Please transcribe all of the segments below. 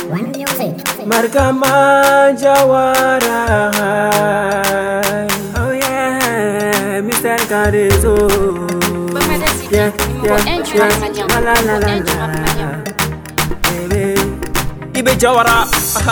One music. Markama Jawara. Oh yeah, Mr. Kadezo. Yeah. La la la la. Baby, Ibe Jawara.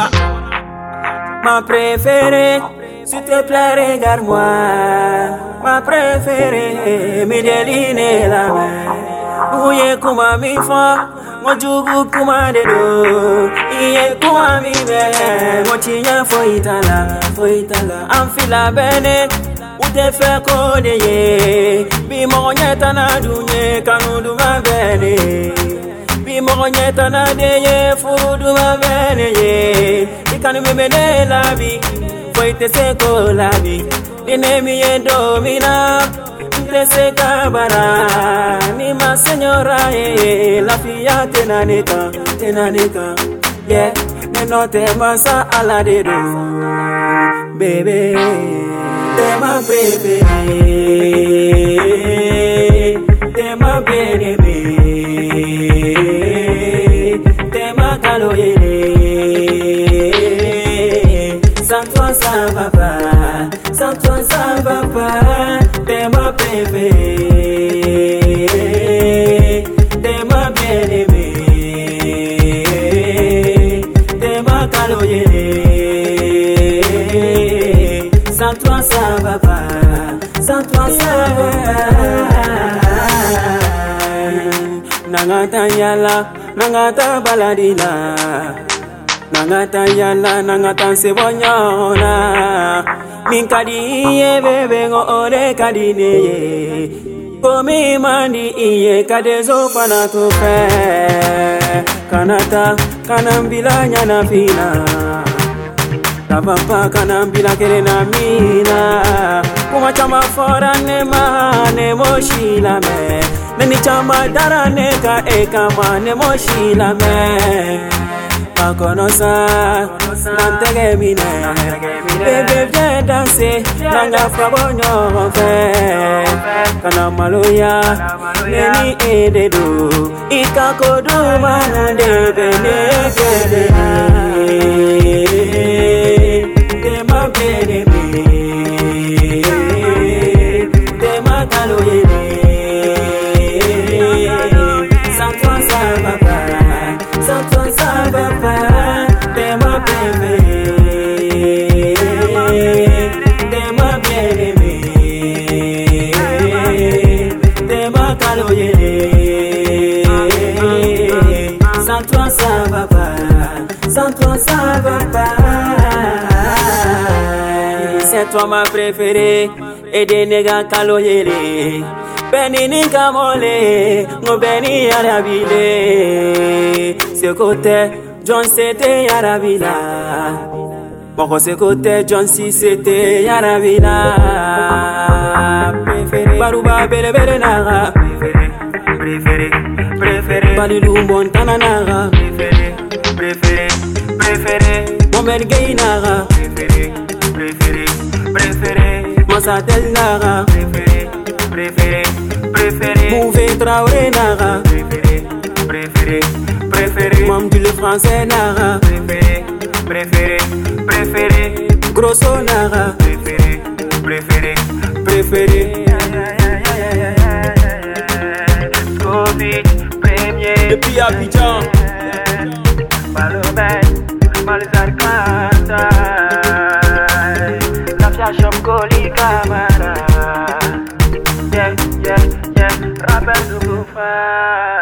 Ma préférée, s'il te plaît regarde-moi. Ma préférée, me déline la main. Ouye kuma mi fa, mojugu kuma de do. Iye kuma mi be, mochinya fo itala. Amfila bene, ute fe kode ye. Bi monyeta na dunye kanudu ma bene. Bi monyeta na deye fudu ma bene ye. Ikanu me mene la bi, fo ite se ko la bi. Dine mi ye domina. Se kabara ni ma señora la fia tenaneka yeah me no te masa ala de do bébé te ma bébé te ma bébé te ma caloye sans toi ça va pas t'es ma préférée, t'es ma bien-aimée, t'es ma caloyée. Sans toi ça va pas, sans toi ça va pas. Nangata yala, nangata baladina. Nangata yala, nangata sebonyona. Min kadiye bebe ngo ore kadine ye. Komi mandi iye kadezo pana to fe. Kanata kanambila nyana fina. Tabapa kanambila kere na mina. Kuma chama fora ne moshila me. Neni chama dara neka ekama ne moshila me. Pakonosa nantege mine. Bébé viens danser, nanga frabonyo fe. Kana maloya, neni ededo. Ika kodu manande bene bene. Tema bene bene. Tema kaloye. Sans toi ça va pas, sans toi ça va pas. Tema bébé. Sans toi ça va pas, sans toi ça va pas. C'est toi ma préférée, et des nègres caloyés. Benini kamole, no beni yarabile. Ce côté, John c'était yarabila. Boko ce côté, John si c'était yarabila. Préféré, Baruba bere bere naga. Préféré, Balilou Montana naga. Préféré, Mohamed Gueye naga. Préféré, Massatel naga. Préféré, Mouvé Traoré naga. Préféré, Mamdi le français naga. Préféré, Grosso naga. Préféré. Depuis Abidjan, Malzarkanta, la fiachom Koli Kamara, yeah, rappel de Boufa.